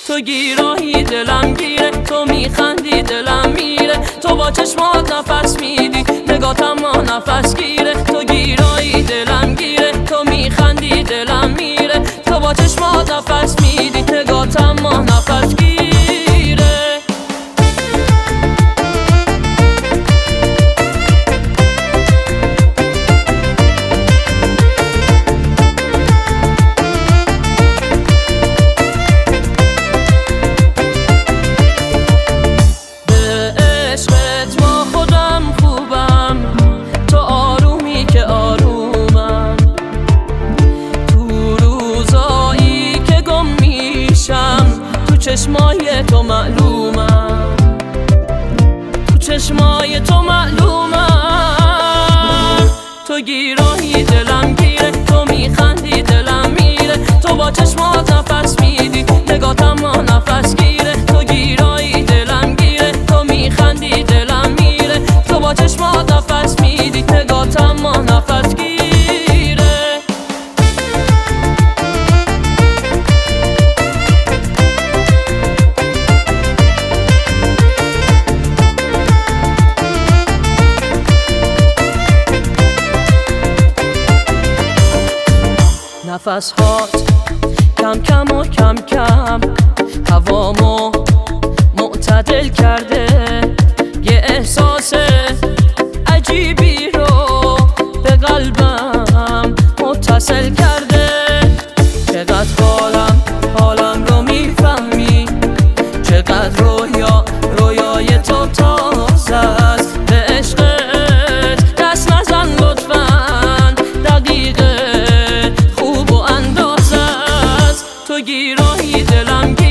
تو گیرایی دلم گیره، تو میخندی دلم میره، تو با چشمات نفس میدی نگاتم ما نفس گیره. تو گیرایی دلم گیره، تو میخندی دلم میره، تو با چشمات نفس میدی نگاتم ما نفس گیره. چشمای تو معلومم، تو چشمای تو معلومم. تو گیرایی دلم گیره، تو میخندی دلم میره، تو با چشمات نفس میدی نگاتم ما نفس گیره. تو گیرایی دلم گیره، تو میخندی دلم میره، تو با چشمات نفس میدی نگاتم ما نفس گیره. نفس هات کم کم و کم کم هوامو معتدل کرده، یه احساس عجیبی رو به قلبم متصل کرده. چقدر حالم رو میفهمی، چقدر رویای تو تازه است. به عشقت دست نزن لطفاً، دقیقه خوب و اندازه است. تو گیرایی دلم